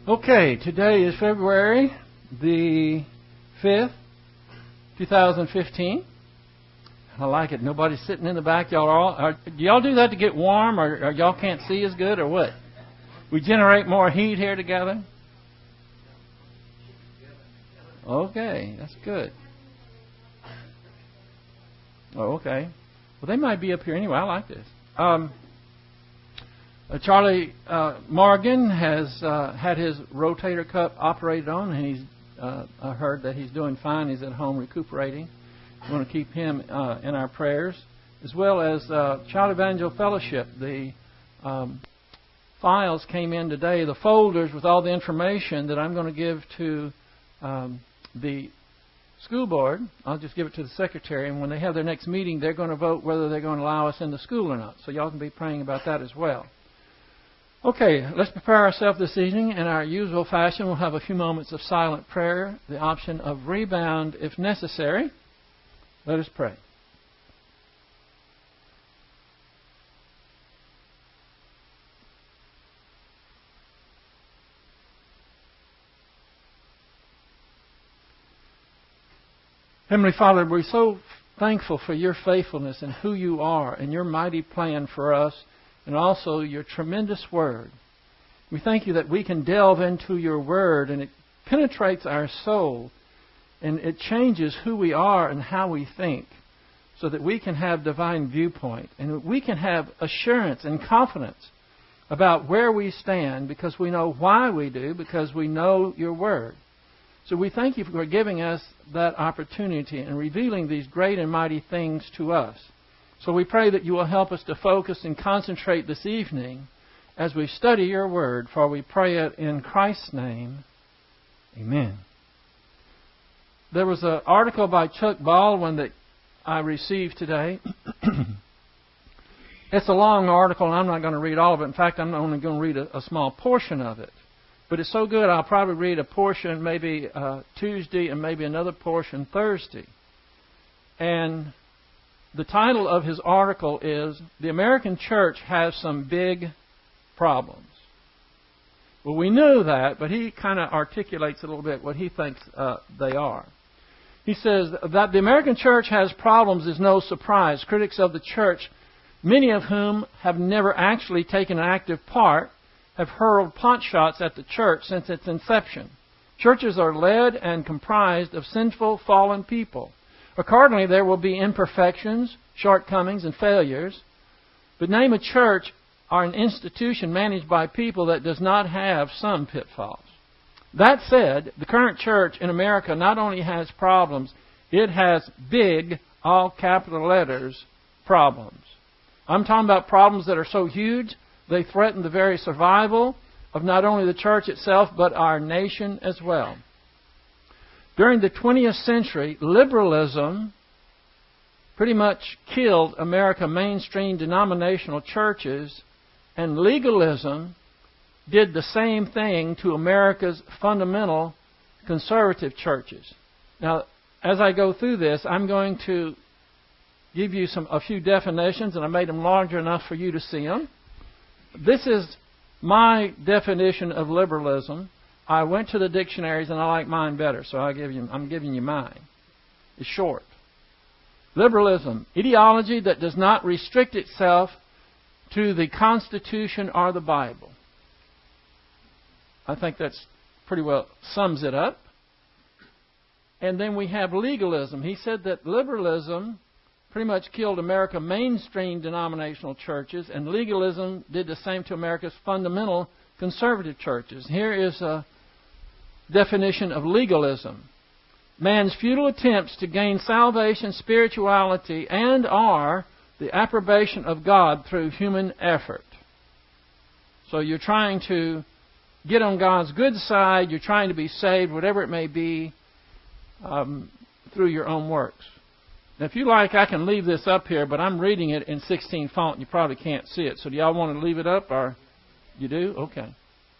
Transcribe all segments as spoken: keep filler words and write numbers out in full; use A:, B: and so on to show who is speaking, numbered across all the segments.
A: Okay, today is February the fifth, two thousand fifteen. I like it. Nobody's sitting in the back. Y'all are all, are, do y'all do that to get warm, or, or y'all can't see as good, or what? We generate more heat here together? Okay, that's good. Oh, okay. Well, they might be up here anyway. I like this. Um, uh, Charlie uh, Morgan has uh, had his rotator cuff operated on, and he's uh, I heard that he's doing fine. He's at home recuperating. We want to keep him uh, in our prayers, as well as uh, Child Evangel Fellowship. The um, files came in today, the folders with all the information that I'm going to give to um, the school board. I'll just give it to the secretary, and when they have their next meeting, they're going to vote whether they're going to allow us in the school or not. So y'all can be praying about that as well. Okay, let's prepare ourselves this evening in our usual fashion. We'll have a few moments of silent prayer, the option of rebound if necessary. Let us pray. Heavenly Father, we're so thankful for your faithfulness and who you are and your mighty plan for us, and also your tremendous word. We thank you that we can delve into your word, and it penetrates our soul, and it changes who we are and how we think, so that we can have divine viewpoint, and we can have assurance and confidence about where we stand, because we know why we do, because we know your word. So we thank you for giving us that opportunity and revealing these great and mighty things to us. So we pray that you will help us to focus and concentrate this evening as we study your word, for we pray it in Christ's name. Amen. There was an article by Chuck Baldwin that I received today. It's a long article, and I'm not going to read all of it. In fact, I'm only going to read a, a small portion of it. But it's so good, I'll probably read a portion maybe uh, Tuesday and maybe another portion Thursday. And the title of his article is, "The American Church Has Some Big Problems." Well, we knew that, but he kind of articulates a little bit what he thinks uh, they are. He says that the American church has problems is no surprise. Critics of the church, many of whom have never actually taken an active part, have hurled pot shots at the church since its inception. Churches are led and comprised of sinful, fallen people. Accordingly, there will be imperfections, shortcomings, and failures. But name a church or an institution managed by people that does not have some pitfalls. That said, the current church in America not only has problems, it has big, all capital letters, problems. I'm talking about problems that are so huge, they threaten the very survival of not only the church itself, but our nation as well. During the twentieth century, liberalism pretty much killed America's mainstream denominational churches, and legalism did the same thing to America's fundamental conservative churches. Now, as I go through this, I'm going to give you some a few definitions, and I made them larger enough for you to see them. This is my definition of liberalism. I went to the dictionaries, and I like mine better, so I give you, I'm giving you mine. It's short. Liberalism, ideology that does not restrict itself to the Constitution or the Bible. I think that's pretty well sums it up. And then we have legalism. He said that liberalism pretty much killed America's mainstream denominational churches, and legalism did the same to America's fundamental conservative churches. Here is a definition of legalism. Man's futile attempts to gain salvation, spirituality, and or the approbation of God through human effort. So you're trying to get on God's good side, you're trying to be saved, whatever it may be, um, through your own works. Now, if you like, I can leave this up here, but I'm reading it in sixteen font, and you probably can't see it. So do y'all want to leave it up, or you do? Okay.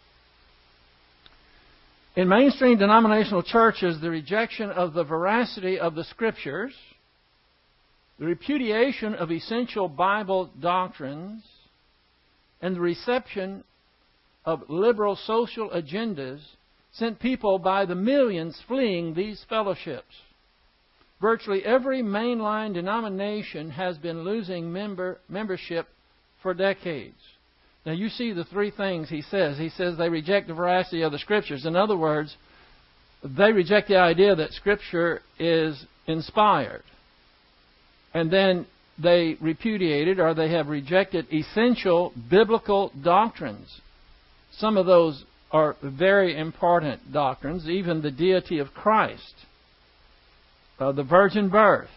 A: In mainstream denominational churches, the rejection of the veracity of the Scriptures, the repudiation of essential Bible doctrines, and the reception of liberal social agendas sent people by the millions fleeing these fellowships. Virtually every mainline denomination has been losing member membership for decades. Now you see the three things he says. He says they reject the veracity of the Scriptures. In other words, they reject the idea that Scripture is inspired. And then they repudiated, or they have rejected, essential biblical doctrines. Some of those are very important doctrines, even the deity of Christ, uh, the virgin birth,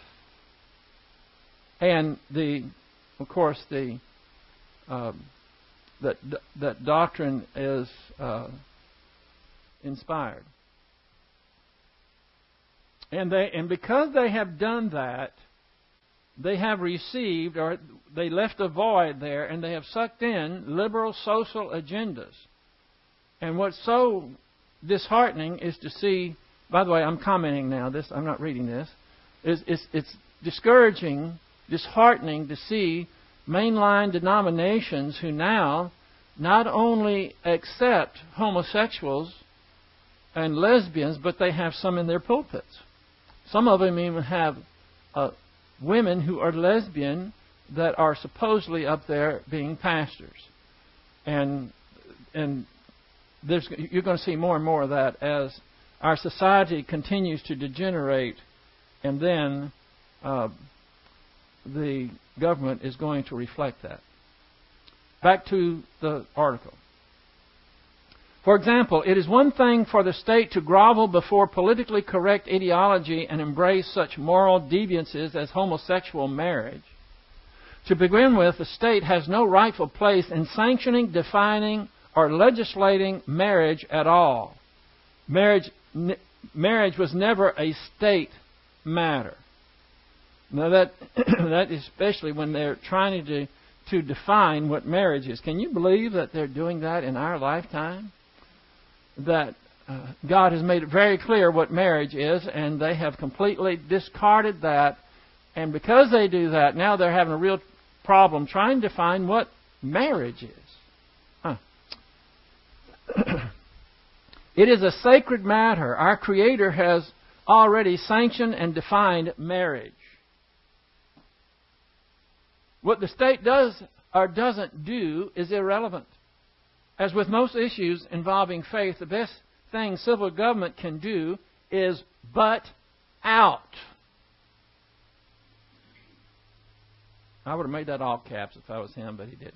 A: and the, of course, the uh, that that doctrine is uh, inspired. And they and because they have done that, they have received, or they left a void there, and they have sucked in liberal social agendas. And what's so disheartening is to see, by the way, I'm commenting now, this I'm not reading this, it's, it's, it's discouraging, disheartening to see mainline denominations who now not only accept homosexuals and lesbians, but they have some in their pulpits. Some of them even have uh, women who are lesbian that are supposedly up there being pastors. And and there's, you're going to see more and more of that as our society continues to degenerate, and then uh, the government is going to reflect that. Back to the article. For example, it is one thing for the state to grovel before politically correct ideology and embrace such moral deviances as homosexual marriage. To begin with, the state has no rightful place in sanctioning, defining, or legislating marriage at all. Marriage, n- marriage was never a state matter. Now that that especially when they're trying to to define what marriage is. Can you believe that they're doing that in our lifetime? That uh, God has made it very clear what marriage is, and they have completely discarded that. And because they do that, now they're having a real problem trying to define what marriage is. Huh. It is a sacred matter. Our Creator has already sanctioned and defined marriage. What the state does or doesn't do is irrelevant. As with most issues involving faith, the best thing civil government can do is butt out. I would have made that all caps if I was him, but he didn't.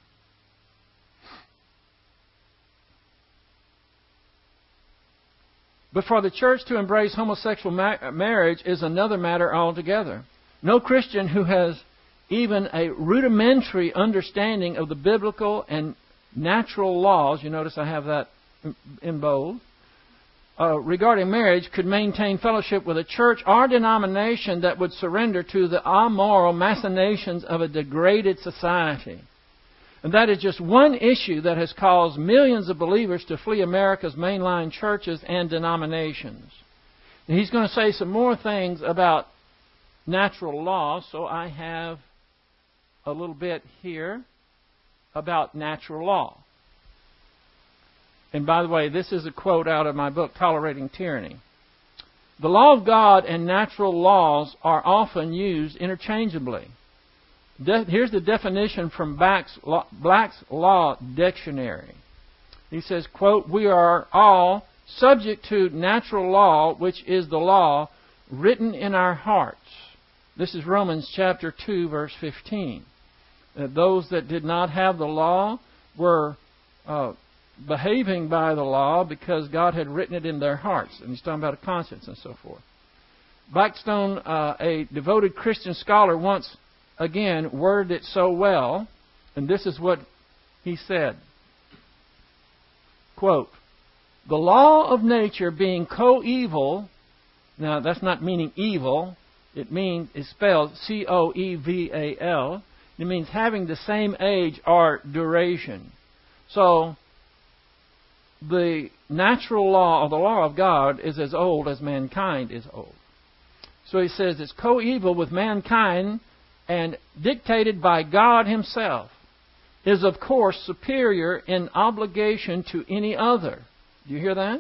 A: But for the church to embrace homosexual ma- marriage is another matter altogether. No Christian who has even a rudimentary understanding of the biblical and natural laws, you notice I have that in bold, uh, regarding marriage could maintain fellowship with a church or denomination that would surrender to the amoral machinations of a degraded society. And that is just one issue that has caused millions of believers to flee America's mainline churches and denominations. And he's going to say some more things about natural law, so I have a little bit here about natural law. And by the way, this is a quote out of my book, Tolerating Tyranny. The law of God and natural laws are often used interchangeably. De- here's the definition from Black's Law, Black's Law Dictionary. He says, quote, "We are all subject to natural law, which is the law written in our hearts." This is Romans chapter two, verse fifteen. Uh, those that did not have the law were uh, behaving by the law because God had written it in their hearts. And he's talking about a conscience and so forth. Blackstone, uh, a devoted Christian scholar, once again worded it so well, and this is what he said. Quote, "The law of nature being coeval," now that's not meaning evil, it means, it's spelled C O E V A L, it means having the same age or duration. So, the natural law, or the law of God, is as old as mankind is old. So he says it's coeval with mankind and dictated by God Himself. is of course superior in obligation to any other. Do you hear that?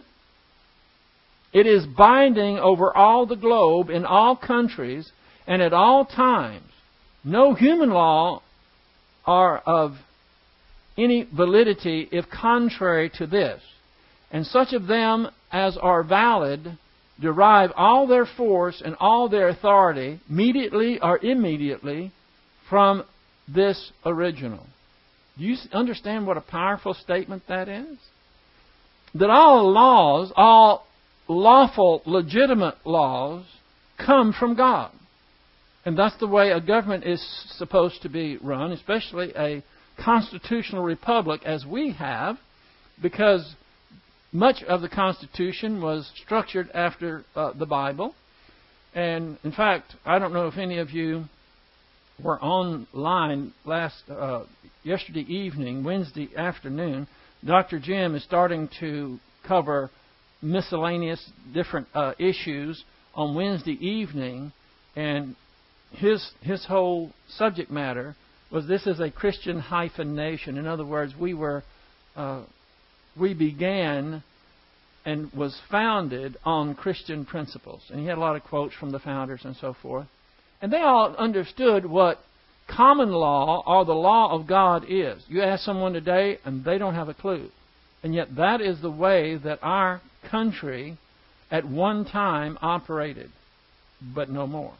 A: It is binding over all the globe, in all countries, and at all times. No human law are of any validity if contrary to this. And such of them as are valid derive all their force and all their authority, immediately or immediately, from this original. Do you understand what a powerful statement that is? That all laws, all lawful, legitimate laws, come from God. And that's the way a government is supposed to be run, especially a constitutional republic as we have, because much of the Constitution was structured after uh, the Bible. And in fact, I don't know if any of you were online last uh, yesterday evening, Wednesday afternoon. Doctor Jim is starting to cover miscellaneous different uh, issues on Wednesday evening, and his his whole subject matter was this is a Christian hyphen nation. In other words, we were uh, we began and was founded on Christian principles. And he had a lot of quotes from the founders and so forth. And they all understood what common law or the law of God is. You ask someone today and they don't have a clue. And yet that is the way that our country at one time operated, but no more.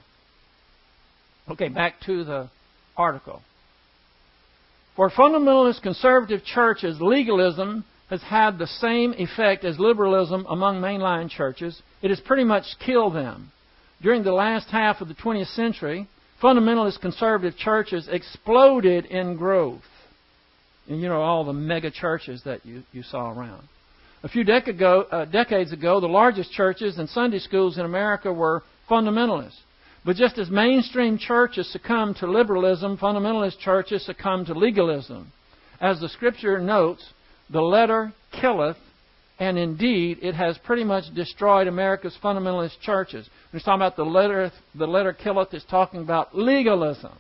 A: Okay, back to the article. For fundamentalist conservative churches, legalism has had the same effect as liberalism among mainline churches. It has pretty much killed them. During the last half of the twentieth century, fundamentalist conservative churches exploded in growth. And you know, all the mega churches that you, you saw around. A few dec- ago, uh, decades ago, the largest churches and Sunday schools in America were fundamentalists. But just as mainstream churches succumbed to liberalism, fundamentalist churches succumbed to legalism. As the Scripture notes, the letter killeth, and indeed it has pretty much destroyed America's fundamentalist churches. When it's talking about the letter, the letter killeth, it's talking about legalism.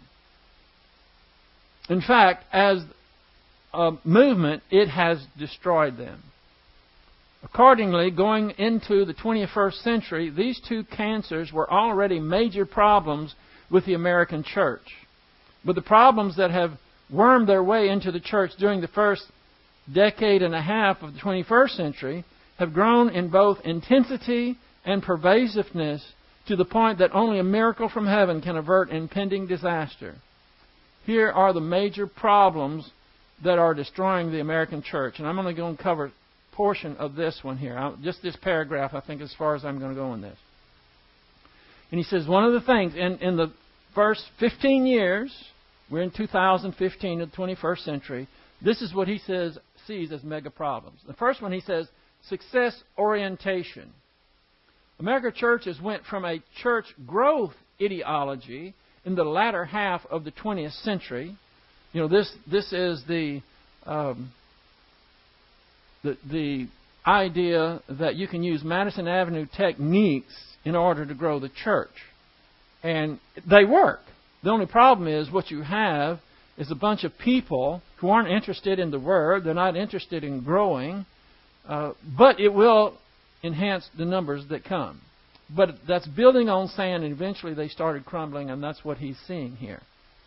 A: In fact, as a movement, it has destroyed them. Accordingly, going into the twenty-first century, these two cancers were already major problems with the American church. But the problems that have wormed their way into the church during the first decade and a half of the twenty-first century have grown in both intensity and pervasiveness to the point that only a miracle from heaven can avert impending disaster. Here are the major problems that are destroying the American church. And I'm only going to cover portion of this one here. I'll, just this paragraph, I think, as far as I'm going to go in this. And he says, one of the things, in, in the first fifteen years, we're in two thousand fifteen of the twenty-first century, this is what he says sees as mega problems. The first one, he says, success orientation. American churches went from a church growth ideology in the latter half of the twentieth century. You know, this this is the... Um, The, the idea that you can use Madison Avenue techniques in order to grow the church. And they work. The only problem is what you have is a bunch of people who aren't interested in the Word. They're not interested in growing. Uh, but it will enhance the numbers that come. But that's building on sand, and eventually they started crumbling, and that's what he's seeing here.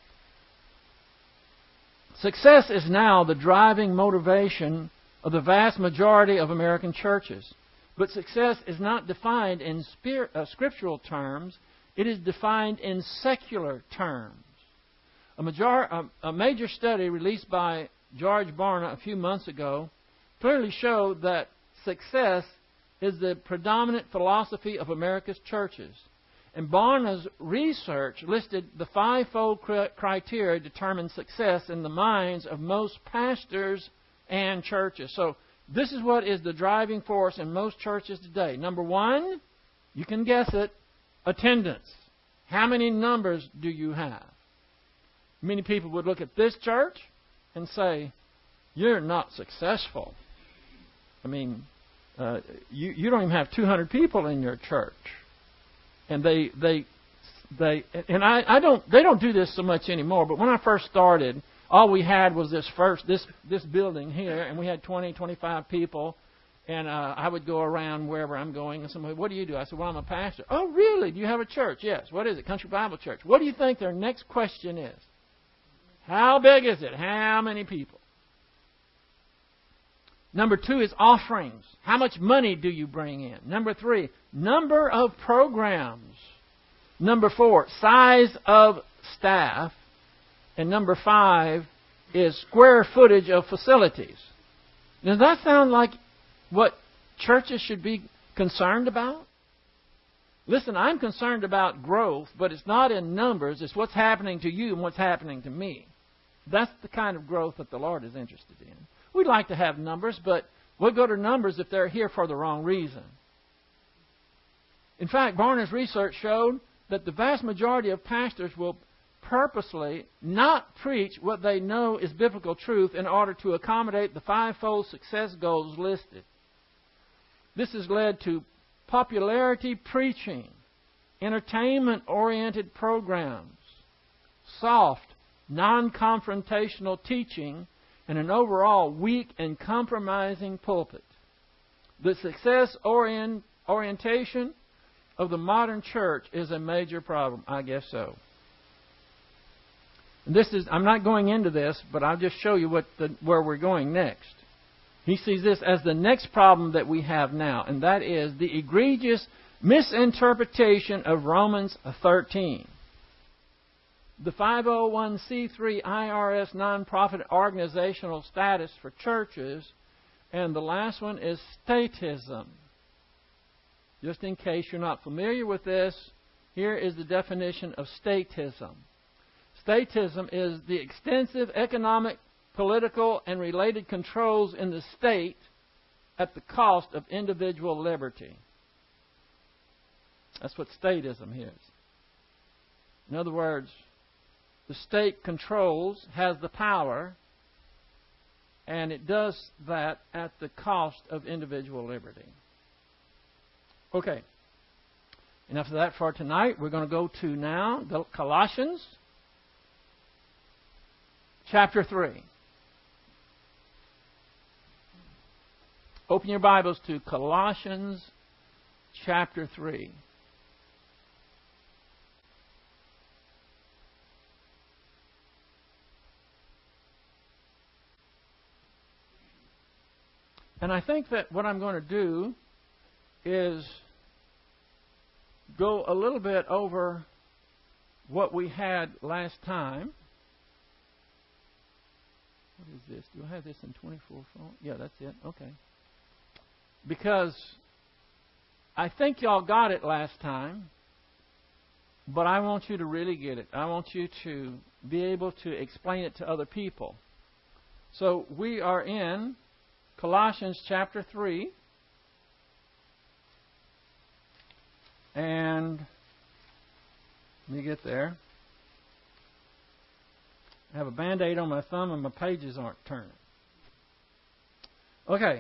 A: Success is now the driving motivation of the vast majority of American churches. But success is not defined in spirit, uh, scriptural terms. It is defined in secular terms. A, major, a, a major study released by George Barna a few months ago clearly showed that success is the predominant philosophy of America's churches. And Barna's research listed the fivefold criteria to determine success in the minds of most pastors and churches. So this is what is the driving force in most churches today. Number one, you can guess it, attendance. How many numbers do you have? Many people would look at this church and say, you're not successful. I mean, uh, you, you don't even have two hundred people in your church. And they, they, they, and I, I don't, they don't do this so much anymore, but when I first started, all we had was this first this this building here, and we had twenty, twenty-five people. And uh, I would go around wherever I'm going, and somebody, what do you do? I said, well, I'm a pastor. Oh, really? Do you have a church? Yes. What is it? Country Bible Church. What do you think their next question is? How big is it? How many people? Number two is offerings. How much money do you bring in? Number three, number of programs. Number four, size of staff. And number five is square footage of facilities. Does that sound like what churches should be concerned about? Listen, I'm concerned about growth, but it's not in numbers. It's what's happening to you and what's happening to me. That's the kind of growth that the Lord is interested in. We'd like to have numbers, but we'll go to numbers if they're here for the wrong reason. In fact, Barna's research showed that the vast majority of pastors will purposely not preach what they know is biblical truth in order to accommodate the fivefold success goals listed. This has led to popularity preaching, entertainment-oriented programs, soft, non-confrontational teaching, and an overall weak and compromising pulpit. The success orient, orientation of the modern church is a major problem. I guess so. This is, I'm not going into this, but I'll just show you what the, where we're going next. He sees this as the next problem that we have now, and that is the egregious misinterpretation of Romans thirteen. The five oh one c three I R S nonprofit organizational status for churches, and the last one is statism. Just in case you're not familiar with this, here is the definition of statism. Statism is the extensive economic, political, and related controls in the state at the cost of individual liberty. That's what statism is. In other words, the state controls, has the power, and it does that at the cost of individual liberty. Okay. Enough of that for tonight. We're going to go to now Colossians chapter three. Open your Bibles to Colossians chapter three. And I think that what I'm going to do is go a little bit over what we had last time. What is this? Do I have this in twenty-four font? Yeah, that's it. Okay. Because I think y'all got it last time, but I want you to really get it. I want you to be able to explain it to other people. So we are in Colossians chapter three. And let me get there. I have a Band-Aid on my thumb and my pages aren't turning. Okay.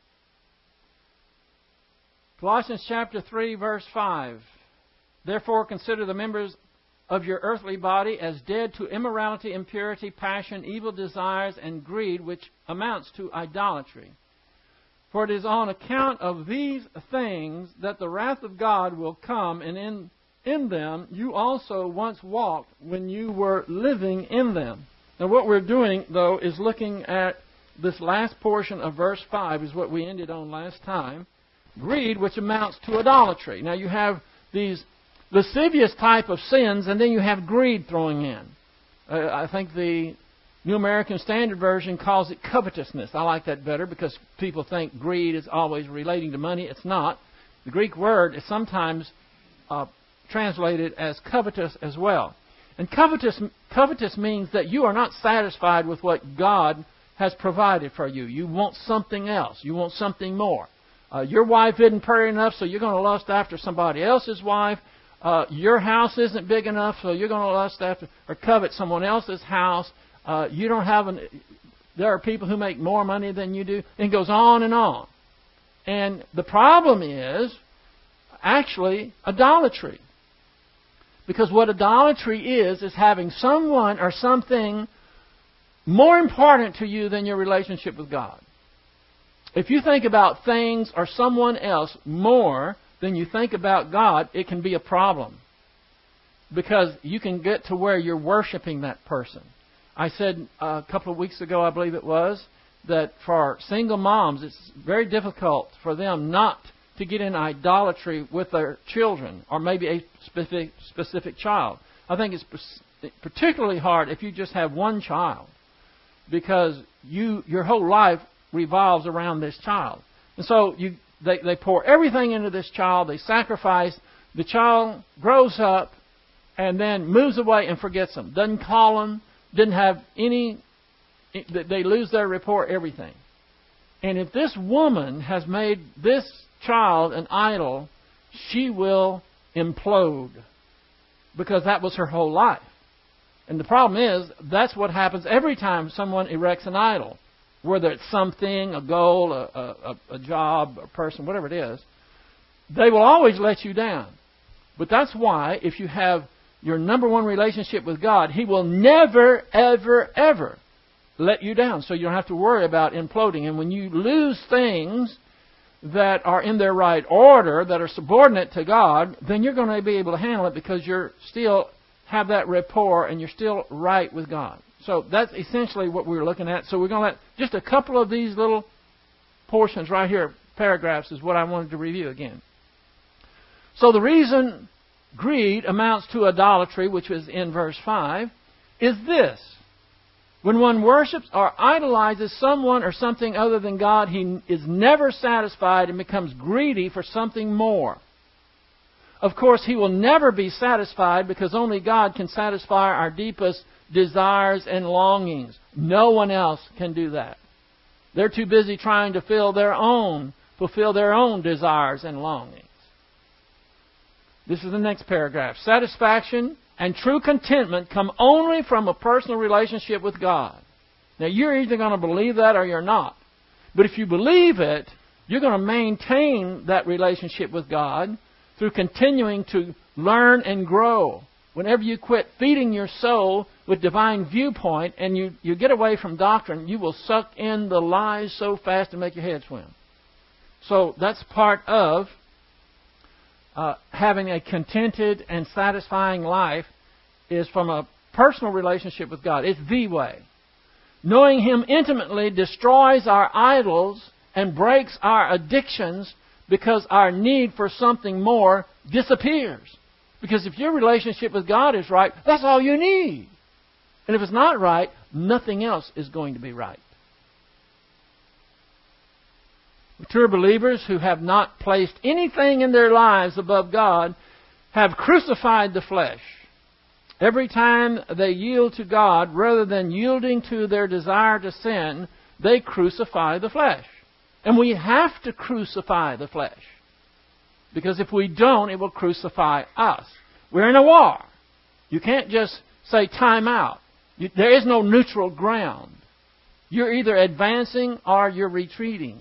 A: Colossians chapter three, verse five. Therefore consider the members of your earthly body as dead to immorality, impurity, passion, evil desires, and greed, which amounts to idolatry. For it is on account of these things that the wrath of God will come, and in, in them you also once walked when you were living in them. Now what we're doing, though, is looking at this last portion of verse five, is what we ended on last time. Greed, which amounts to idolatry. Now you have these lascivious type of sins, and then you have greed throwing in. Uh, I think the New American Standard Version calls it covetousness. I like that better because people think greed is always relating to money. It's not. The Greek word is sometimes uh, translated as covetous as well. And covetous, covetous means that you are not satisfied with what God has provided for you. You want something else. You want something more. Uh, your wife isn't pretty enough, so you're going to lust after somebody else's wife. Uh, your house isn't big enough, so you're going to lust after or covet someone else's house. Uh, you don't have an. There are people who make more money than you do. And it goes on and on. And the problem is actually idolatry. Because what idolatry is, is having someone or something more important to you than your relationship with God. If you think about things or someone else more than you think about God, it can be a problem. Because you can get to where you're worshiping that person. I said a couple of weeks ago, I believe it was, that for single moms, it's very difficult for them not to get in idolatry with their children, or maybe a specific, specific child. I think it's particularly hard if you just have one child, because you your whole life revolves around this child. And so you they, they pour everything into this child, they sacrifice, the child grows up and then moves away and forgets them, doesn't call them, didn't have any, they lose their rapport, everything. And if this woman has made this child an idol, she will implode, because that was her whole life. And the problem is, that's what happens every time someone erects an idol. Whether it's something, a goal, a, a, a job, a person, whatever it is, they will always let you down. But that's why, if you have your number one relationship with God, He will never, ever, ever let you down. So you don't have to worry about imploding. And when you lose things that are in their right order, that are subordinate to God, then you're going to be able to handle it, because you're still have that rapport and you're still right with God. So that's essentially what we're looking at. So we're going to let just a couple of these little portions right here, paragraphs, is what I wanted to review again. So the reason greed amounts to idolatry, which is in verse five, is this. When one worships or idolizes someone or something other than God, he is never satisfied and becomes greedy for something more. Of course, he will never be satisfied, because only God can satisfy our deepest desires and longings. No one else can do that. They're too busy trying to fill their own, fulfill their own desires and longings. This is the next paragraph. Satisfaction and true contentment come only from a personal relationship with God. Now, you're either going to believe that or you're not. But if you believe it, you're going to maintain that relationship with God through continuing to learn and grow. Whenever you quit feeding your soul with divine viewpoint and you, you get away from doctrine, you will suck in the lies so fast and make your head swim. So that's part of uh, having a contented and satisfying life, is from a personal relationship with God. It's the way. Knowing Him intimately destroys our idols and breaks our addictions, because our need for something more disappears. Because if your relationship with God is right, that's all you need. And if it's not right, nothing else is going to be right. Mature believers who have not placed anything in their lives above God have crucified the flesh. Every time they yield to God, rather than yielding to their desire to sin, they crucify the flesh. And we have to crucify the flesh. Because if we don't, it will crucify us. We're in a war. You can't just say time out. You, there is no neutral ground. You're either advancing or you're retreating.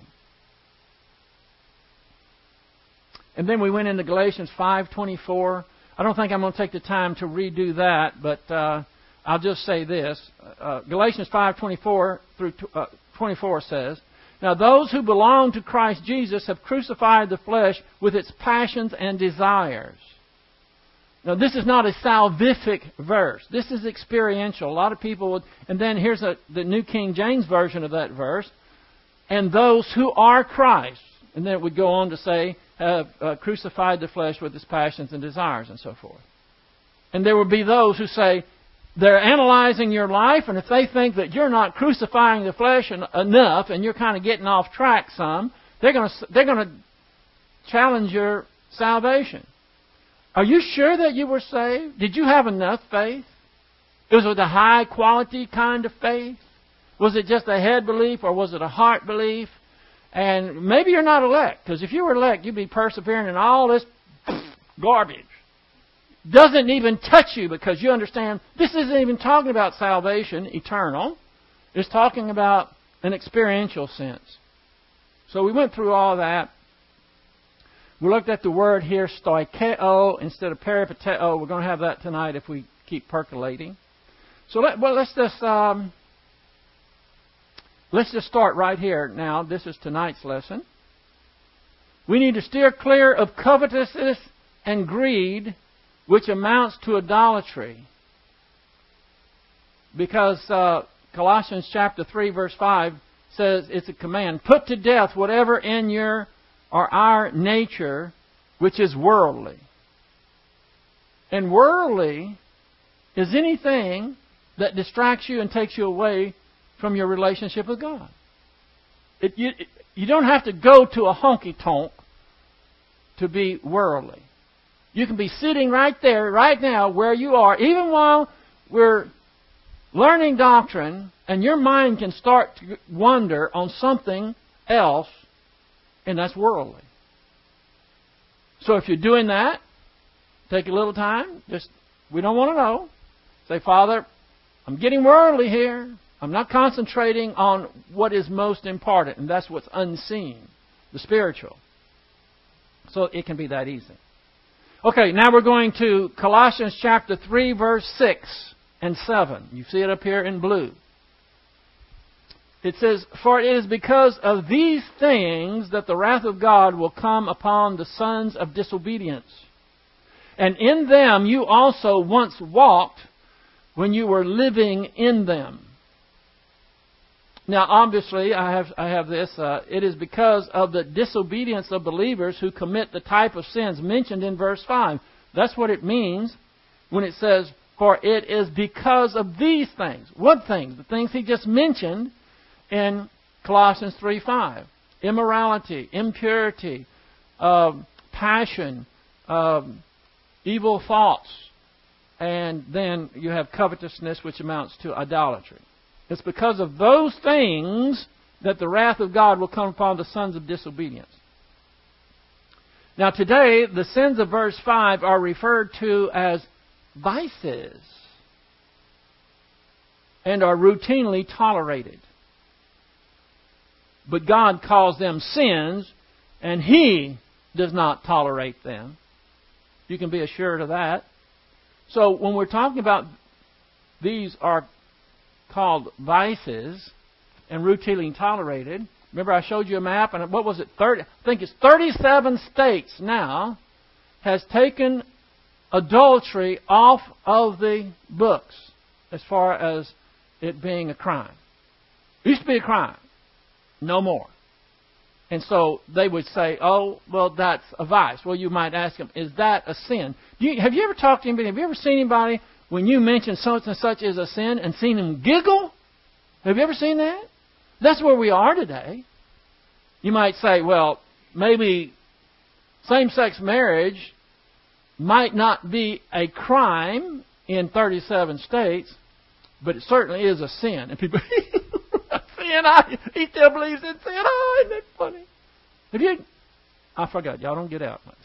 A: And then we went into Galatians five twenty-four. I don't think I'm going to take the time to redo that, but uh, I'll just say this. Uh, Galatians five twenty-four through uh, twenty-four says, "Now those who belong to Christ Jesus have crucified the flesh with its passions and desires." Now this is not a salvific verse. This is experiential. A lot of people would, and then here's a, the New King James Version of that verse. "And those who are Christ," and then it would go on to say, have uh, crucified the flesh with its passions and desires, and so forth. And there will be those who say, they're analyzing your life, and if they think that you're not crucifying the flesh en- enough, and you're kind of getting off track some, they're going to they're going to challenge your salvation. Are you sure that you were saved? Did you have enough faith? Was it a high quality kind of faith? Was it just a head belief, or was it a heart belief? And maybe you're not elect, because if you were elect, you'd be persevering in all this garbage. Doesn't even touch you, because you understand this isn't even talking about salvation, eternal. It's talking about an experiential sense. So we went through all that. We looked at the word here, stoikeo, instead of peripateo. We're going to have that tonight if we keep percolating. So let, well, let's just um, let's just start right here. Now, this is tonight's lesson. We need to steer clear of covetousness and greed, which amounts to idolatry. Because uh, Colossians chapter three, verse five says it's a command. Put to death whatever in your or our nature which is worldly. And worldly is anything that distracts you and takes you away from your relationship with God. It, you, it, you don't have to go to a honky-tonk to be worldly. You can be sitting right there, right now, where you are, even while we're learning doctrine, and your mind can start to wander on something else, and that's worldly. So if you're doing that, take a little time. Just we don't want to know. Say, Father, I'm getting worldly here. I'm not concentrating on what is most important, and that's what's unseen, the spiritual. So it can be that easy. Okay, now we're going to Colossians chapter three, verse six and seven. You see it up here in blue. It says, For it is because of these things that the wrath of God will come upon the sons of disobedience. And in them you also once walked when you were living in them. Now, obviously, I have I have this. Uh, it is because of the disobedience of believers who commit the type of sins mentioned in verse five. That's what it means when it says, For it is because of these things. What things? The things he just mentioned in Colossians three five. Immorality, impurity, uh, passion, uh, evil thoughts, and then you have covetousness, which amounts to idolatry. It's because of those things that the wrath of God will come upon the sons of disobedience. Now today, the sins of verse five are referred to as vices and are routinely tolerated. But God calls them sins, and He does not tolerate them. You can be assured of that. So when we're talking about these are called vices and routinely tolerated. Remember I showed you a map, and what was it? thirty, I think it's thirty-seven states now has taken adultery off of the books as far as it being a crime. It used to be a crime. No more. And so they would say, oh, well, that's a vice. Well, you might ask them, is that a sin? Do you, have you ever talked to anybody? Have you ever seen anybody when you mention such and such as a sin and seen them giggle? Have you ever seen that? That's where we are today. You might say, well, maybe same-sex marriage might not be a crime in thirty-seven states, but it certainly is a sin. And people, sin, I, he still believes in sin. Oh, isn't that funny? Have you? I forgot. Y'all don't get out much.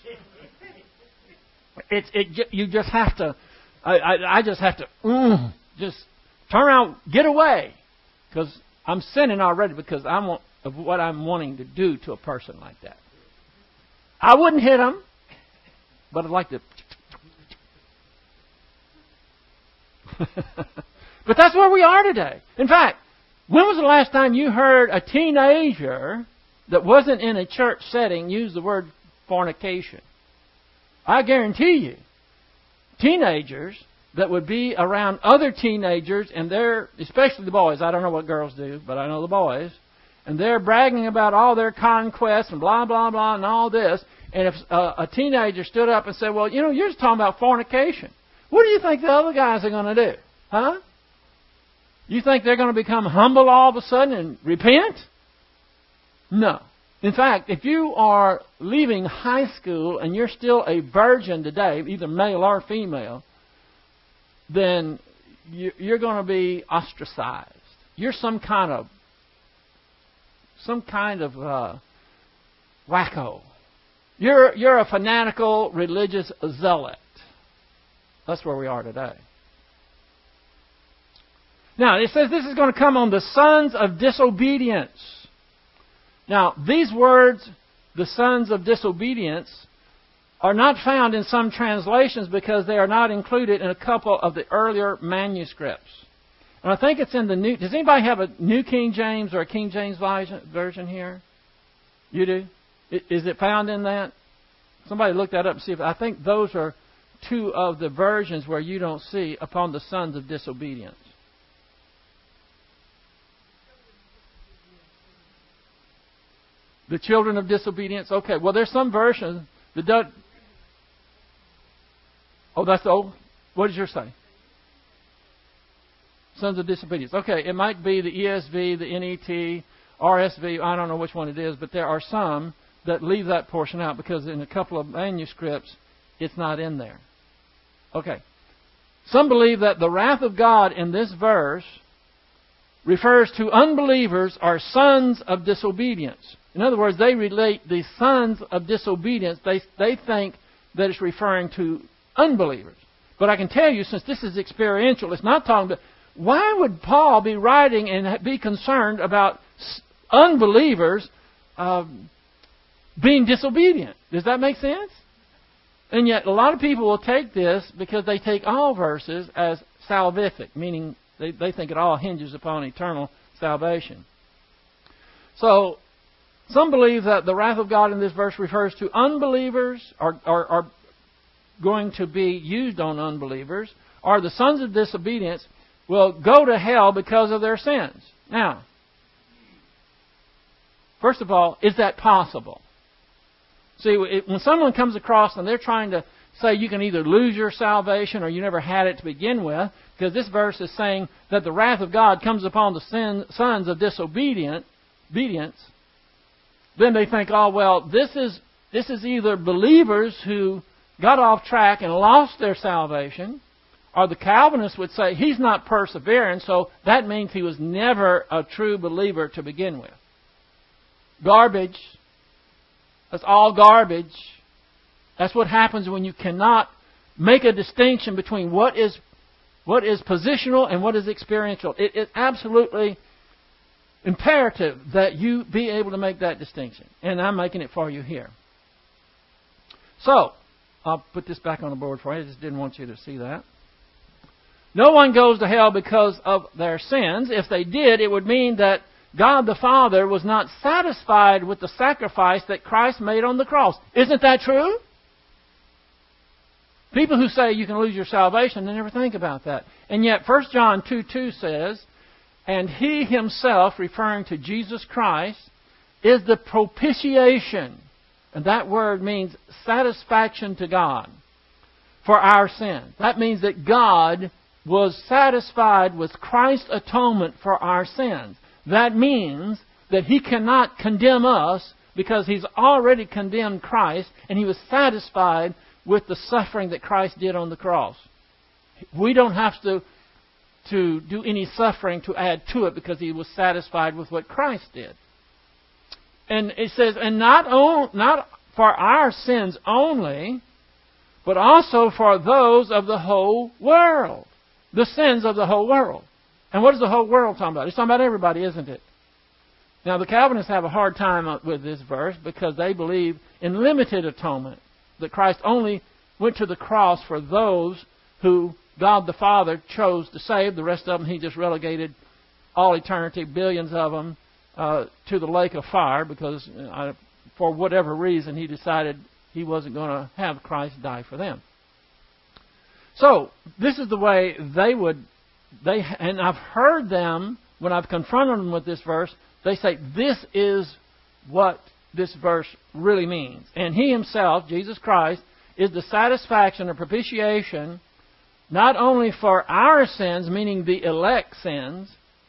A: It's it. You just have to. I, I, I just have to mm, just turn around, get away, because I'm sinning already because I want of what I'm wanting to do to a person like that. I wouldn't hit them, but I'd like to. But that's where we are today. In fact, when was the last time you heard a teenager that wasn't in a church setting use the word fornication? I guarantee you, teenagers that would be around other teenagers, and they're, especially the boys, I don't know what girls do, but I know the boys, and they're bragging about all their conquests and blah, blah, blah, and all this, and if uh, a teenager stood up and said, well, you know, you're just talking about fornication. What do you think the other guys are going to do? Huh? You think they're going to become humble all of a sudden and repent? No. In fact, if you are leaving high school and you're still a virgin today, either male or female, then you're going to be ostracized. You're some kind of some kind of uh, wacko. You're you're a fanatical religious zealot. That's where we are today. Now, it says this is going to come on the sons of disobedience. Now, these words, the sons of disobedience, are not found in some translations because they are not included in a couple of the earlier manuscripts. And I think it's in the New... Does anybody have a New King James or a King James version here? You do? Is it found in that? Somebody look that up and see if... I think those are two of the versions where you don't see upon the sons of disobedience. The children of disobedience? Okay, well, there's some versions that don't... Oh, that's the old... What did yours say? Sons of disobedience. Okay, it might be the E S V, the N E T, R S V. I don't know which one it is, but there are some that leave that portion out because in a couple of manuscripts, it's not in there. Okay. Some believe that the wrath of God in this verse refers to unbelievers or sons of disobedience. In other words, they relate the sons of disobedience. They, they think that it's referring to unbelievers. But I can tell you, since this is experiential, it's not talking about... Why would Paul be writing and be concerned about unbelievers uh, being disobedient? Does that make sense? And yet, a lot of people will take this because they take all verses as salvific, meaning they, they think it all hinges upon eternal salvation. So, some believe that the wrath of God in this verse refers to unbelievers, or are going to be used on unbelievers, or the sons of disobedience will go to hell because of their sins. Now, first of all, is that possible? See, it, when someone comes across and they're trying to say you can either lose your salvation or you never had it to begin with, because this verse is saying that the wrath of God comes upon the sin, sons of disobedience, obedience, then they think, oh, well, this is this is either believers who got off track and lost their salvation, or the Calvinists would say he's not persevering, so that means he was never a true believer to begin with. Garbage. That's all garbage. That's what happens when you cannot make a distinction between what is what is positional and what is experiential. It is absolutely imperative that you be able to make that distinction. And I'm making it for you here. So, I'll put this back on the board for you. I just didn't want you to see that. No one goes to hell because of their sins. If they did, it would mean that God the Father was not satisfied with the sacrifice that Christ made on the cross. Isn't that true? People who say you can lose your salvation, they never think about that. And yet First John two two says, and He Himself, referring to Jesus Christ, is the propitiation. And that word means satisfaction to God for our sin. That means that God was satisfied with Christ's atonement for our sins. That means that He cannot condemn us because He's already condemned Christ and He was satisfied with the suffering that Christ did on the cross. We don't have to, to do any suffering to add to it because He was satisfied with what Christ did. And it says, and not, on, not for our sins only, but also for those of the whole world. The sins of the whole world. And what is the whole world talking about? It's talking about everybody, isn't it? Now, the Calvinists have a hard time with this verse because they believe in limited atonement. That Christ only went to the cross for those who God the Father chose to save. The rest of them He just relegated all eternity, billions of them, uh, to the lake of fire because uh, for whatever reason He decided He wasn't going to have Christ die for them. So, this is the way they would, they and I've heard them, when I've confronted them with this verse, they say, this is what this verse really means. And He Himself, Jesus Christ, is the satisfaction or propitiation, not only for our sins, meaning the elect sins,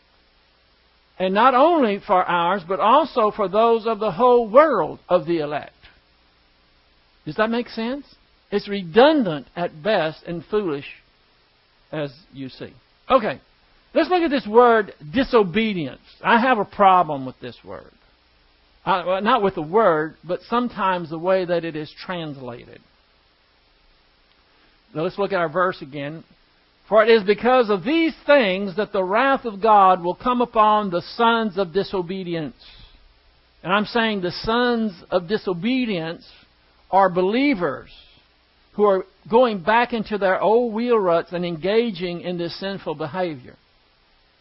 A: and not only for ours, but also for those of the whole world of the elect. Does that make sense? It's redundant at best and foolish as you see. Okay, let's look at this word disobedience. I have a problem with this word. Uh, well, not with the word, but sometimes the way that it is translated. Now let's look at our verse again. For it is because of these things that the wrath of God will come upon the sons of disobedience. And I'm saying the sons of disobedience are believers who are going back into their old wheel ruts and engaging in this sinful behavior.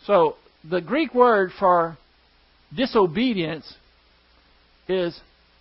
A: So the Greek word for disobedience is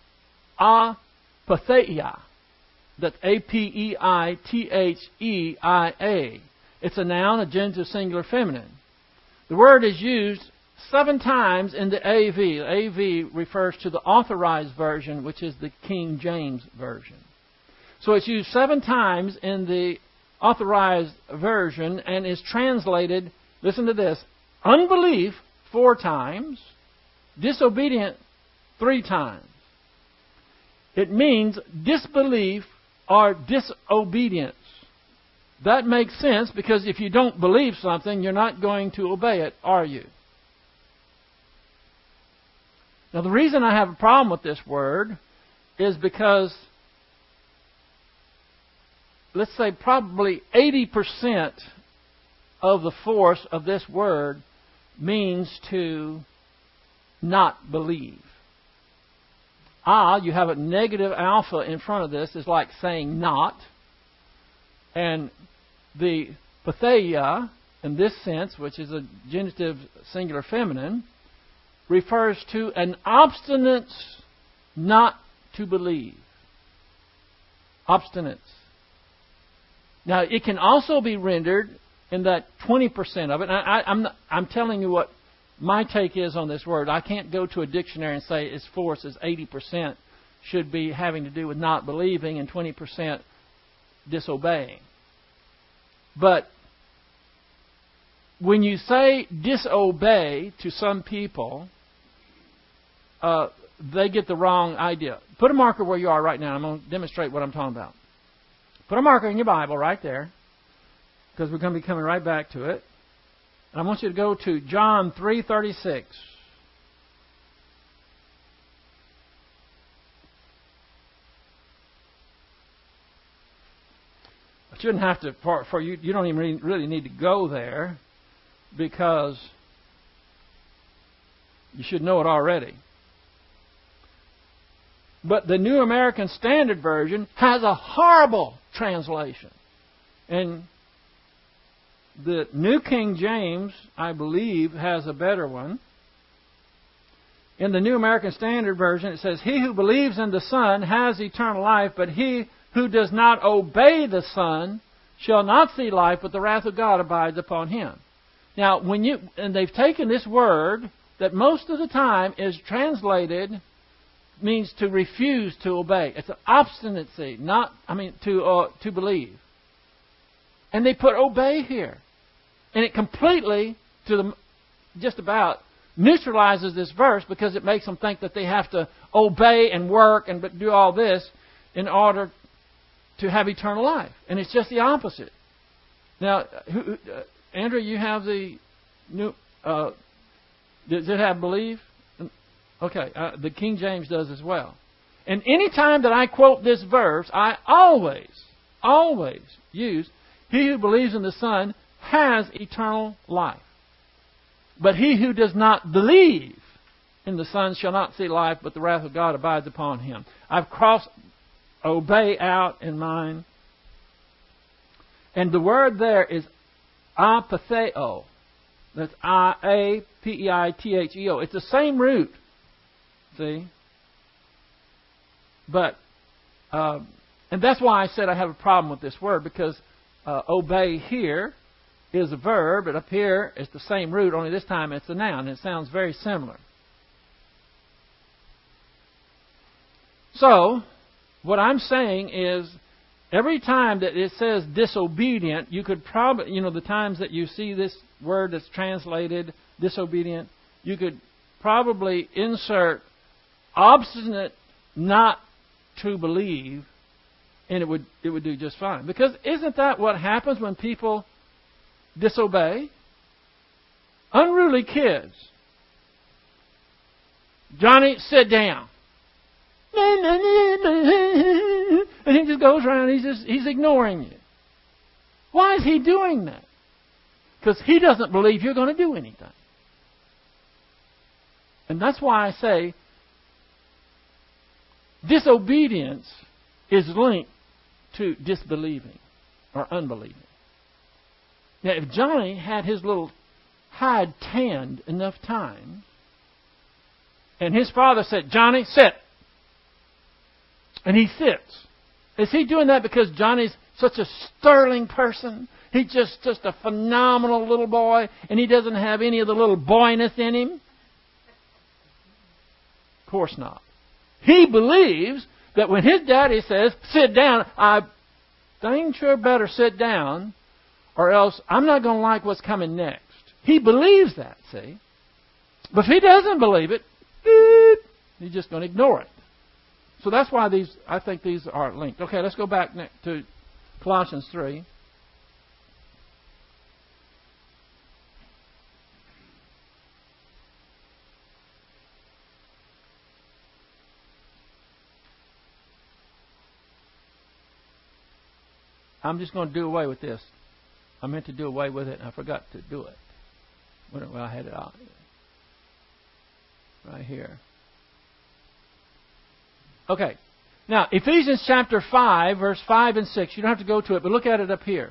A: apatheia. That's A P E I T H E I A. It's a noun, a genitive singular feminine. The word is used seven times in the A V. A V refers to the authorized version, which is the King James Version. So it's used seven times in the authorized version and is translated, listen to this, unbelief four times, disobedient three times. It means disbelief or disobedience. That makes sense because if you don't believe something, you're not going to obey it, are you? Now, the reason I have a problem with this word is because, let's say probably eighty percent of the force of this word means to not believe. Ah, you have a negative alpha in front of this, is like saying not. And the patheia, in this sense, which is a genitive singular feminine, refers to an obstinance not to believe. Obstinance. Now, it can also be rendered in that twenty percent of it. And I, I'm, not, I'm telling you what my take is on this word. I can't go to a dictionary and say its force is eighty percent should be having to do with not believing and twenty percent disobeying. But when you say disobey to some people, uh, they get the wrong idea. Put a marker where you are right now. I'm going to demonstrate what I'm talking about. Put a marker in your Bible right there, because we're going to be coming right back to it. And I want you to go to John three thirty-six. I shouldn't have to, for, for you, you don't even really need to go there, because you should know it already. But the New American Standard Version has a horrible translation. And the New King James, I believe, has a better one. In the New American Standard Version, it says, "He who believes in the Son has eternal life, but he who does not obey the Son shall not see life, but the wrath of God abides upon him." Now, when you and they've taken this word that most of the time is translated means to refuse to obey. It's an obstinacy, not I mean to uh, to believe. And they put obey here. And it completely, to the just about, neutralizes this verse because it makes them think that they have to obey and work and do all this in order to have eternal life. And it's just the opposite. Now, who, uh, Andrew, you have the new... Uh, does it have believe? Okay, uh, the King James does as well. And any time that I quote this verse, I always, always use, "He who believes in the Son has eternal life. But he who does not believe in the Son shall not see life, but the wrath of God abides upon him." I've crossed obey out in mine. And the word there is apatheo. That's I A P E I T H E O. It's the same root. See? But, uh, and that's why I said I have a problem with this word, because uh, obey here is a verb, and up here it's the same root, only this time it's a noun. It sounds very similar. So, what I'm saying is, every time that it says disobedient, you could probably, you know, the times that you see this word that's translated disobedient, you could probably insert obstinate not to believe, and it would it would do just fine. Because isn't that what happens when people disobey? Unruly kids. "Johnny, sit down." And he just goes around, he's just he's ignoring you. Why is he doing that? Because he doesn't believe you're going to do anything. And that's why I say disobedience is linked to disbelieving or unbelieving. Now, if Johnny had his little had tanned enough times. And his father said, Johnny, sit. And he sits. Is he doing that because Johnny's such a sterling person? He's just, just a phenomenal little boy, and he doesn't have any of the little boyness in him? Of course not. He believes that when his daddy says, sit down, I dang sure better sit down, or else I'm not going to like what's coming next. He believes that, see? But if he doesn't believe it, beep, he's just going to ignore it. So that's why these, I think these are linked. Okay, let's go back to Colossians three. I'm just going to do away with this. I meant to do away with it, and I forgot to do it. Well, I had it out. Right here. Okay. Now, Ephesians chapter five, verse five and six. You don't have to go to it, but look at it up here.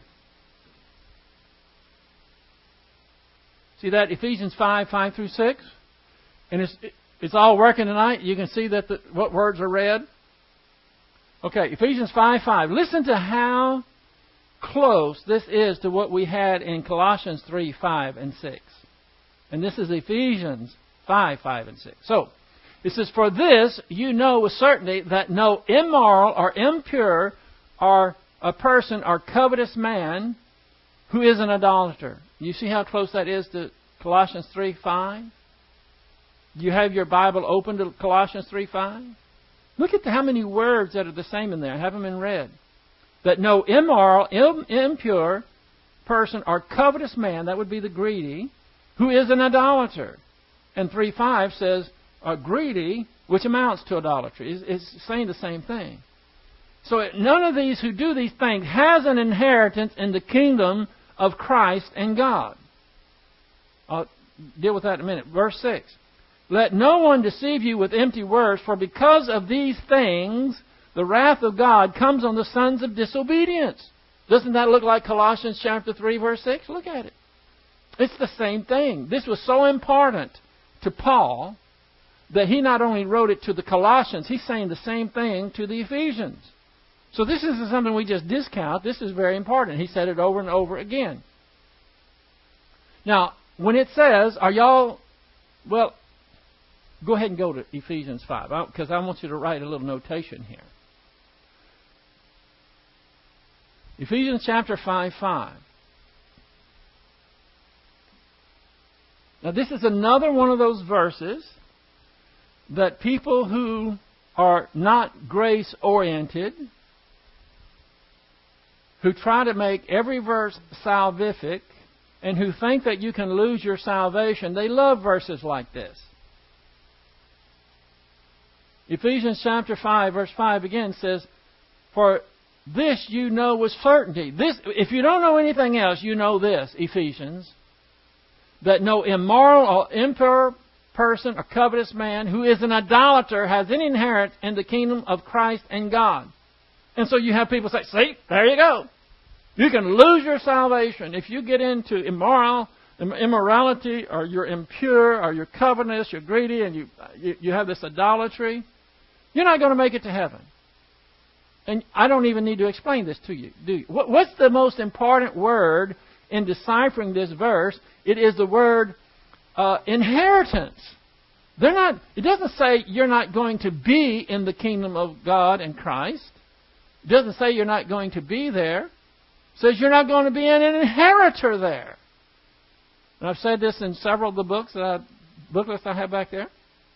A: See that? Ephesians five, five through six? And it's, it's all working tonight. You can see that the, what words are read. Okay, Ephesians five, five. Listen to how close this is to what we had in Colossians three, five and six. And this is Ephesians five, five and six. So, it says, for this you know with certainty that no immoral or impure or a person or covetous man who is an idolater. You see how close that is to Colossians three, five? Do you have your Bible open to Colossians three, five? Look at how many words that are the same in there. I have them in red. That no immoral, impure person or covetous man, that would be the greedy, who is an idolater. And three five says, a greedy, which amounts to idolatry. It's, it's saying the same thing. So none of these who do these things has an inheritance in the kingdom of Christ and God. I'll deal with that in a minute. Verse six. Let no one deceive you with empty words, for because of these things the wrath of God comes on the sons of disobedience. Doesn't that look like Colossians chapter three, verse six? Look at it. It's the same thing. This was so important to Paul that he not only wrote it to the Colossians, he's saying the same thing to the Ephesians. So this isn't something we just discount. This is very important. He said it over and over again. Now, when it says, are y'all, well, go ahead and go to Ephesians five, because I want you to write a little notation here. Ephesians chapter five, five. Now this is another one of those verses that people who are not grace-oriented, who try to make every verse salvific, and who think that you can lose your salvation, they love verses like this. Ephesians chapter five, verse five again says, for this you know with certainty. This, if you don't know anything else, you know this, Ephesians, that no immoral or impure person or covetous man who is an idolater has any inheritance in the kingdom of Christ and God. And so you have people say, see, there you go. You can lose your salvation if you get into immoral, immorality, or you're impure, or you're covetous, you're greedy, and you, you, you have this idolatry. You're not going to make it to heaven. And I don't even need to explain this to you, do you? What, what's the most important word in deciphering this verse? It is the word uh, inheritance. They're not. It doesn't say you're not going to be in the kingdom of God and Christ. It doesn't say you're not going to be there. It says you're not going to be an inheritor there. And I've said this in several of the books, uh, booklets I have back there.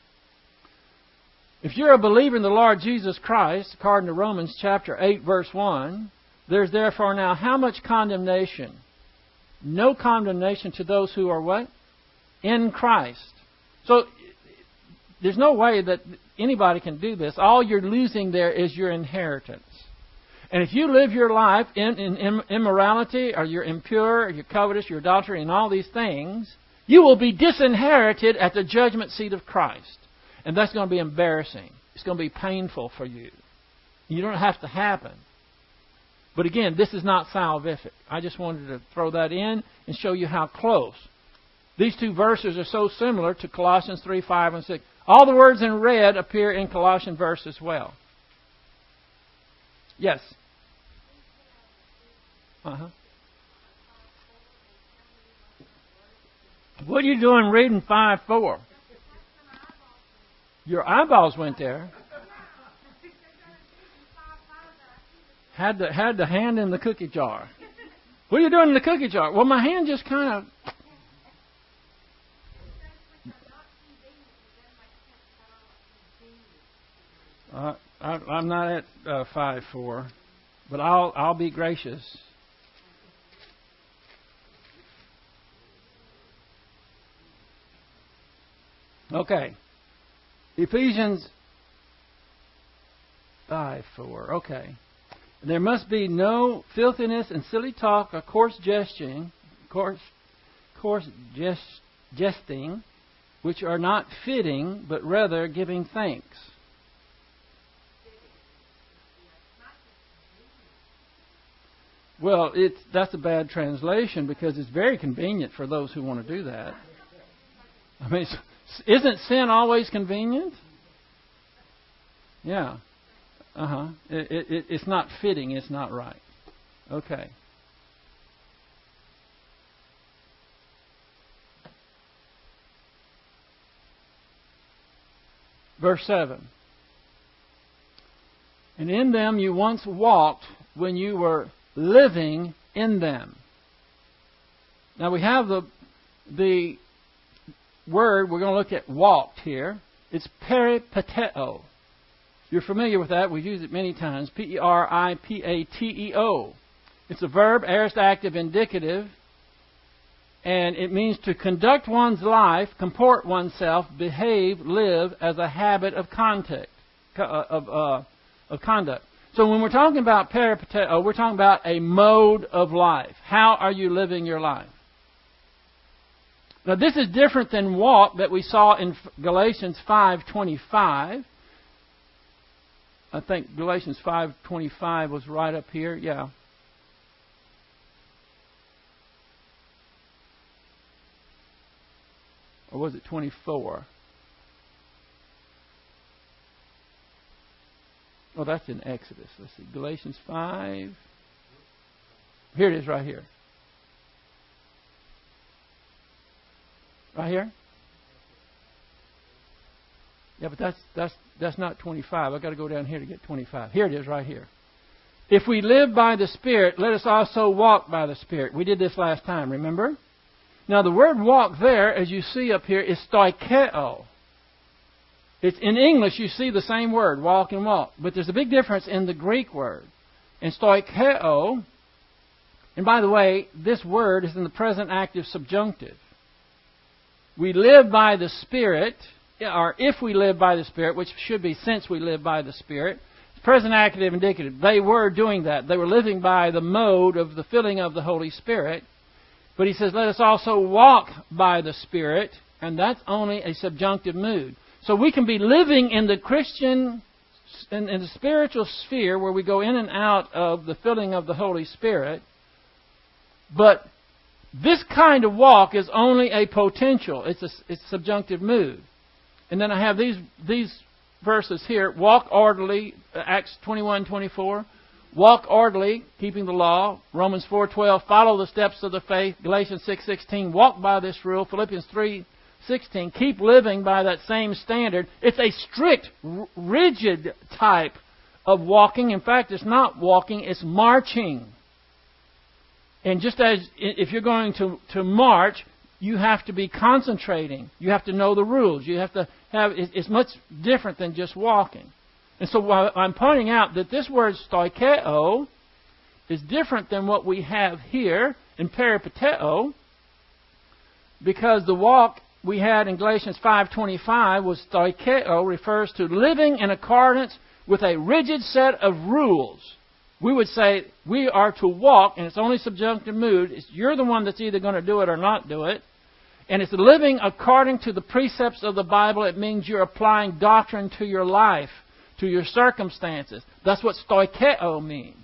A: If you're a believer in the Lord Jesus Christ, according to Romans chapter eight, verse one, there's therefore now how much condemnation? No condemnation to those who are what? In Christ. So there's no way that anybody can do this. All you're losing there is your inheritance. And if you live your life in, in immorality, or you're impure, or you're covetous, you're adultery, and all these things, you will be disinherited at the judgment seat of Christ. And that's going to be embarrassing. It's going to be painful for you. You don't have to happen. But again, this is not salvific. I just wanted to throw that in and show you how close These two verses are so similar to Colossians three, five, and six. All the words in red appear in Colossian verse as well. Yes? Uh-huh. What are you doing reading five four? Your eyeballs went there. Had the, had the hand in the cookie jar. What are you doing in the cookie jar? Well, my hand just kind of... Uh, I, I'm not at uh, five four, but I'll I'll be gracious. Okay, Ephesians five four. Okay, there must be no filthiness and silly talk or coarse jesting, coarse coarse jest, jesting, which are not fitting, but rather giving thanks. Well, it's that's a bad translation because it's very convenient for those who want to do that. I mean, isn't sin always convenient? Yeah. Uh-huh. It, it, it's not fitting. It's not right. Okay. Verse seven. And in them you once walked when you were living in them. Now we have the the word we're going to look at walked here. It's peripateo. You're familiar with that. We've used it many times. P E R I P A T E O. It's a verb, aorist active indicative, and it means to conduct one's life, comport oneself, behave, live as a habit of contact, of uh, of conduct. So when we're talking about peripateo, we're talking about a mode of life. How are you living your life? Now this is different than walk that we saw in Galatians five twenty-five. I think Galatians five twenty-five was right up here. Yeah. Or was it twenty-four? Oh, that's in Exodus. Let's see. Galatians five. Here it is right here. Right here? Yeah, but that's that's that's not twenty-five. I've got to go down here to get twenty-five. Here it is right here. If we live by the Spirit, let us also walk by the Spirit. We did this last time, remember? Now the word walk there, as you see up here, is stoikeo. It's in English, you see the same word, walk and walk. But there's a big difference in the Greek word. In stoikeo, and by the way, this word is in the present active subjunctive. We live by the Spirit, or if we live by the Spirit, which should be since we live by the Spirit. Present active indicative. They were doing that. They were living by the mode of the filling of the Holy Spirit. But he says, let us also walk by the Spirit, and that's only a subjunctive mood. So we can be living in the Christian, in, in the spiritual sphere where we go in and out of the filling of the Holy Spirit. But this kind of walk is only a potential. It's a, it's a subjunctive mood. And then I have these these verses here. Walk orderly, Acts twenty-one twenty-four. Walk orderly, keeping the law. Romans four twelve. Follow the steps of the faith. Galatians six sixteen. Walk by this rule. Philippians three sixteen. Keep living by that same standard. It's a strict, r- rigid type of walking. In fact, it's not walking, it's marching. And just as if you're going to, to march, you have to be concentrating. You have to know the rules. You have to have, it's much different than just walking. And so I'm pointing out that this word stoikeo is different than what we have here in peripateo, because the walk we had in Galatians five twenty-five was stoikeo, refers to living in accordance with a rigid set of rules. We would say we are to walk, and it's only subjunctive mood. It's, you're the one that's either going to do it or not do it. And it's living according to the precepts of the Bible. It means you're applying doctrine to your life, to your circumstances. That's what stoikeo means.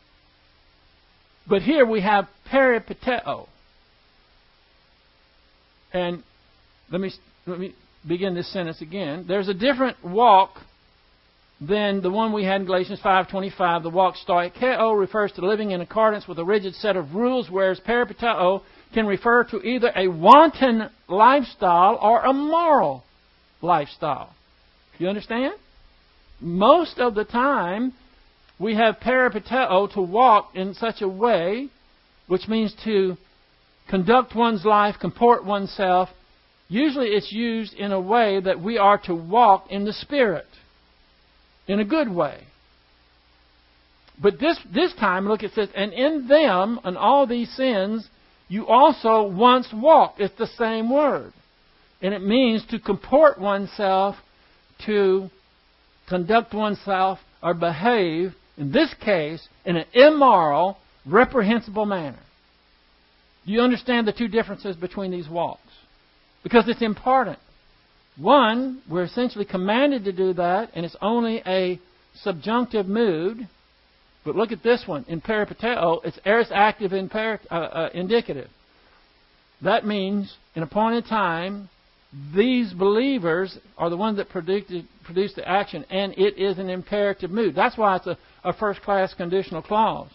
A: But here we have peripateo. And let me let me begin this sentence again. There's a different walk than the one we had in Galatians five twenty-five. The walk stoikeo refers to living in accordance with a rigid set of rules, whereas peripateo can refer to either a wanton lifestyle or a moral lifestyle. You understand? Most of the time, we have peripateo, to walk in such a way, which means to conduct one's life, comport oneself. Usually it's used in a way that we are to walk in the Spirit, in a good way. But this this time, look, it says, and in them, and all these sins, you also once walked. It's the same word. And it means to comport oneself, to conduct oneself, or behave, in this case, in an immoral, reprehensible manner. Do you understand the two differences between these walks? Because it's important. One, we're essentially commanded to do that, and it's only a subjunctive mood. But look at this one. In peripateo, it's aorist active imper- uh, uh, indicative. That means, in a point in time, these believers are the ones that produce, produce the action, and it is an imperative mood. That's why it's a, a first-class conditional clause.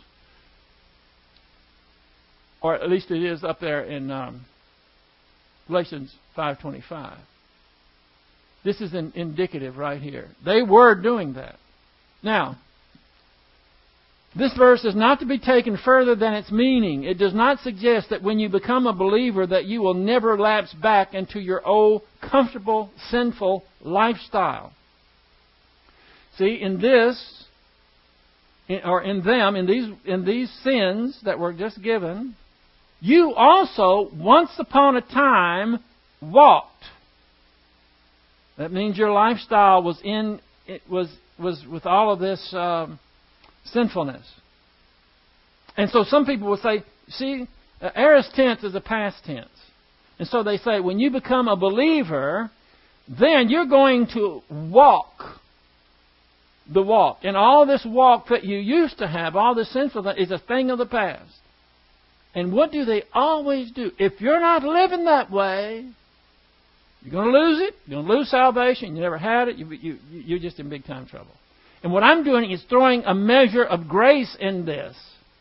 A: Or at least it is up there in um, Galatians five twenty-five. This is an indicative right here. They were doing that. Now, this verse is not to be taken further than its meaning. It does not suggest that when you become a believer that you will never lapse back into your old, comfortable, sinful lifestyle. See, in this, in, or in them, in these, in these sins that were just given, you also, once upon a time, walked. That means your lifestyle was in, it was was with all of this Um, sinfulness. And so some people will say, see, uh, aorist tense is a past tense. And so they say, when you become a believer, then you're going to walk the walk. And all this walk that you used to have, all this sinfulness, is a thing of the past. And what do they always do? If you're not living that way, you're going to lose it. You're going to lose salvation. You never had it. You, you, you're just in big time trouble. And what I'm doing is throwing a measure of grace in this.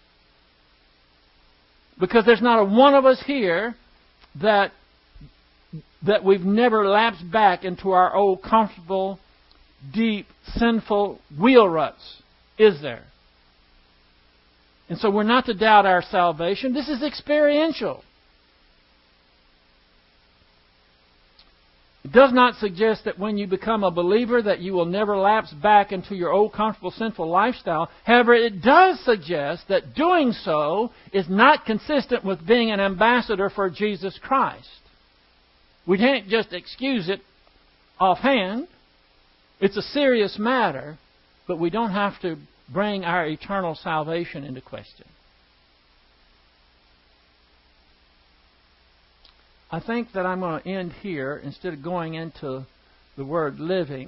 A: Because there's not a one of us here that, that we've never lapsed back into our old comfortable, deep, sinful wheel ruts. Is there? And so we're not to doubt our salvation. This is experiential. It does not suggest that when you become a believer that you will never lapse back into your old comfortable sinful lifestyle. However, it does suggest that doing so is not consistent with being an ambassador for Jesus Christ. We can't just excuse it offhand. It's a serious matter, but we don't have to bring our eternal salvation into question. I think that I'm going to end here instead of going into the word living,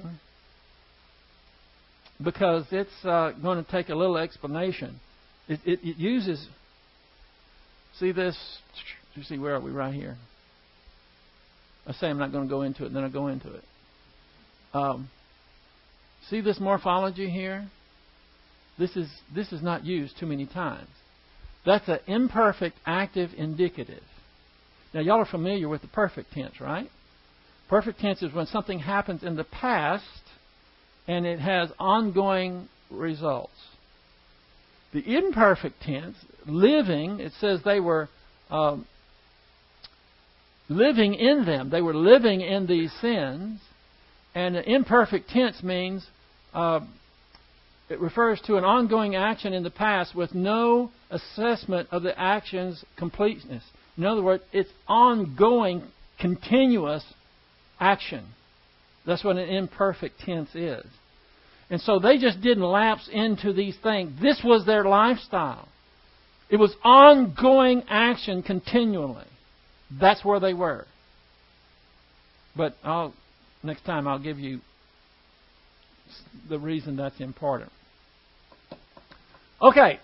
A: because it's uh, going to take a little explanation. It, it, it uses, see this, you see, where are we? Right here. I say I'm not going to go into it, and then I go into it. Um, see this morphology here? This is this is not used too many times. That's an imperfect active indicative. Now, y'all are familiar with the perfect tense, right? Perfect tense is when something happens in the past and it has ongoing results. The imperfect tense, living, it says they were um, living in them. They were living in these sins. And the imperfect tense means uh, it refers to an ongoing action in the past with no assessment of the action's completeness. In other words, it's ongoing, continuous action. That's what an imperfect tense is. And so they just didn't lapse into these things. This was their lifestyle. It was ongoing action continually. That's where they were. But I'll, next time I'll give you the reason that's important. Okay.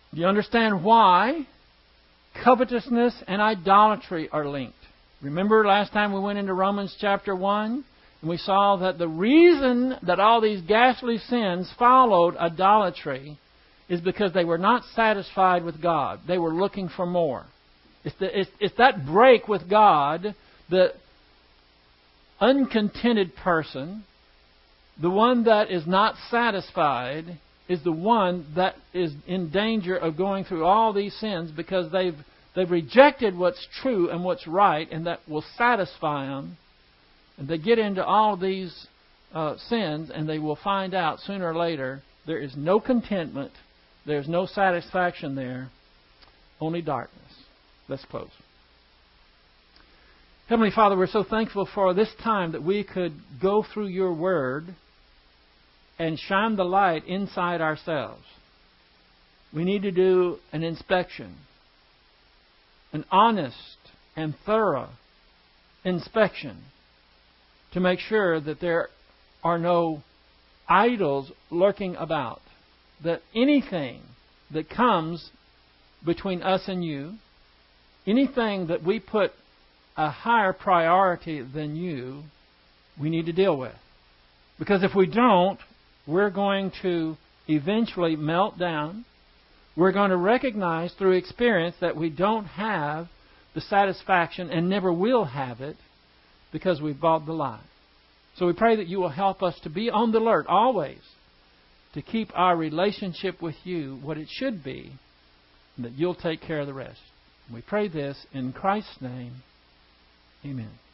A: Do you understand why covetousness and idolatry are linked? Remember last time we went into Romans chapter one, and we saw that the reason that all these ghastly sins followed idolatry is because they were not satisfied with God. They were looking for more. It's, the, it's, it's that break with God, the uncontented person, the one that is not satisfied, is the one that is in danger of going through all these sins because they've they've rejected what's true and what's right, and that will satisfy them. And they get into all these uh, sins, and they will find out sooner or later there is no contentment, there's no satisfaction there, only darkness. Let's close. Heavenly Father, we're so thankful for this time that we could go through your Word and shine the light inside ourselves. We need to do an inspection, an honest and thorough inspection, to make sure that there are no idols lurking about, that anything that comes between us and you, anything that we put a higher priority than you, we need to deal with. Because if we don't, we're going to eventually melt down. We're going to recognize through experience that we don't have the satisfaction and never will have it because we've bought the lie. So we pray that you will help us to be on the alert always to keep our relationship with you what it should be, and that you'll take care of the rest. We pray this in Christ's name. Amen.